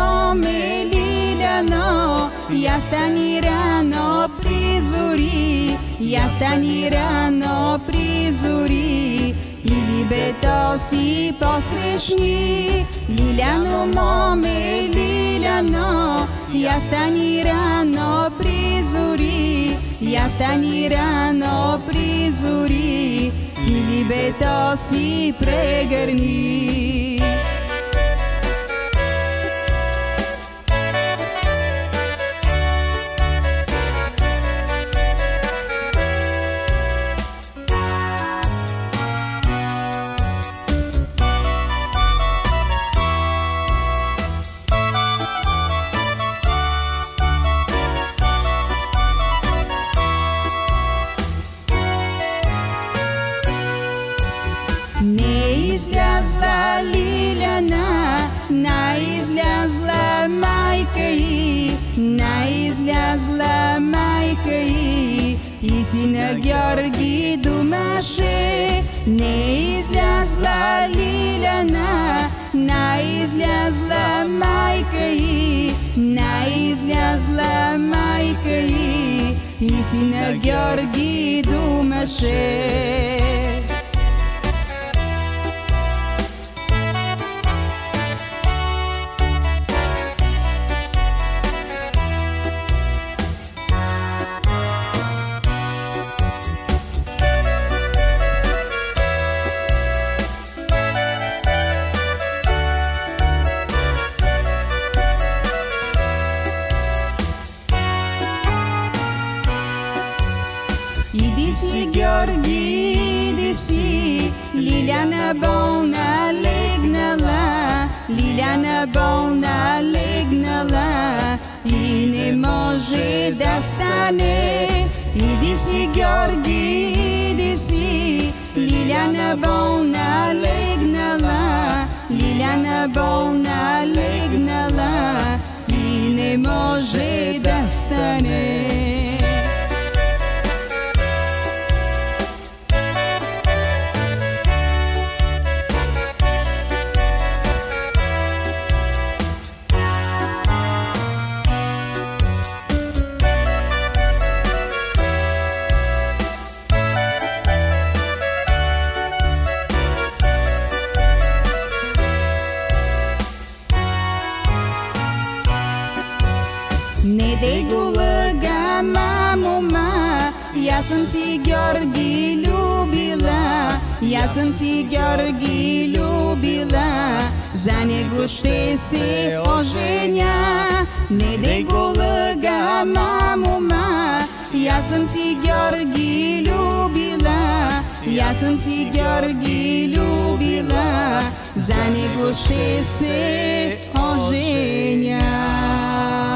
моме лиляно, я стани рано при зори, я стани рано при зори. И либето си посрещни, лиляно моме лиляно, я стани рано при зори, я стани рано при зори. И либето си прегърни. Не излязла Лиляна, не излязла майка й, не излязла майка й. И сина Георги думаше, не излязла Лиляна, не излязла майка й, не излязла майка й. И сина Георги думаше. Иди си, Георги, иди си, Лиляна болна легнала, Лиляна болна легнала и не може да стане. Иди си, Георги, иди си, Лиляна болна легнала, Лиляна болна легнала и не може да стане. Не дей го лъга, мамо, я съм си Георги любила, я съм си Георги любила, за него ще се оженя. Не дей го лъга, мамо, я съм си Георги любила, я съм си Георги любила, за него ще се оженя.